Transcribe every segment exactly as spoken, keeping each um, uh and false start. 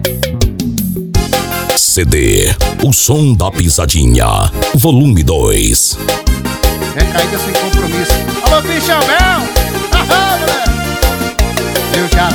C D O Som da Pisadinha, volume dois. Recaída sem compromisso. Alô, Christian Bell. Aham, moleque. Eu já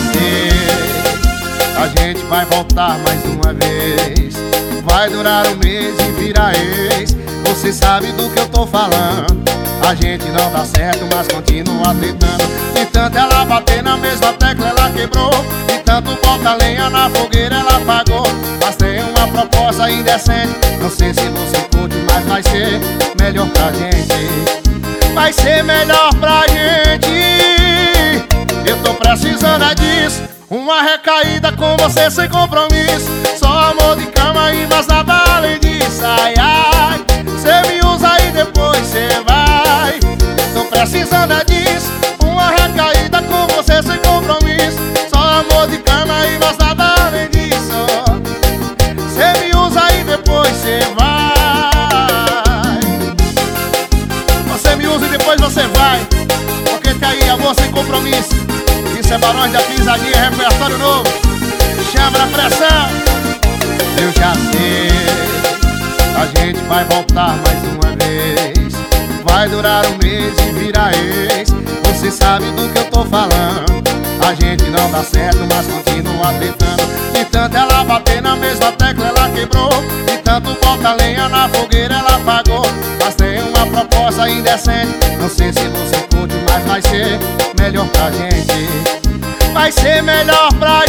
sei, a gente vai voltar mais uma vez. Vai durar um mês e virar ex. Você sabe do que eu tô falando. A gente não dá certo, mas continua tentando. De tanto ela bater na mesma tecla, ela quebrou. De tanto bota lenha na fogueira, ela apagou. Mas tem uma proposta indecente. Não sei se você curte, mas vai ser melhor pra gente. Vai ser melhor pra gente. Eu tô precisando é disso. Uma recaída com você sem compromisso. Só amor de cama e mais nada além disso. Ai, ai, cê me usa e depois cê vai. Tô precisando é disso. Uma recaída com você sem compromisso. Só amor de cama e mais nada além disso. Cê me usa e depois cê vai. Você me usa e depois você vai. Porque tá aí amor sem compromisso. Isso é Barões da Pisadinha, repertório novo. Chama na pressão. Eu já sei, a gente vai voltar mais uma vez. Vai durar um mês e virar ex. Você sabe do que eu tô falando. A gente não dá certo, mas continua tentando. De tanto ela bater na mesma tecla, ela quebrou. De tanto bota lenha na fogueira, ela apagou. Mas tem uma proposta indecente. Não sei se você curte, mas vai ser melhor pra gente. Vai ser melhor pra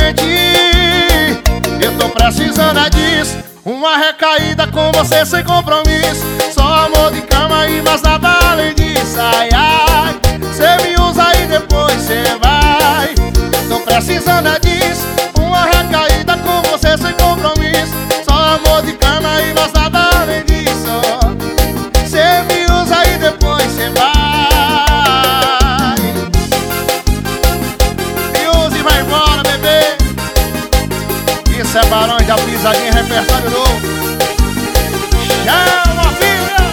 gente. Eu tô precisando é disso. Uma recaída com você sem compromisso. Só amor de cama e mais nada além disso. Ai, ai, cê me usa e depois cê vai. Tô precisando é disso. Uma recaída com você sem compromisso. Só amor de cama e mais nada além disso. Cê me usa e depois cê vai. Isso é Barões da Pisadinha, repertório novo. Chama, filha!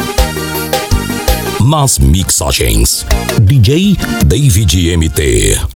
Nas mixagens, D J David M T.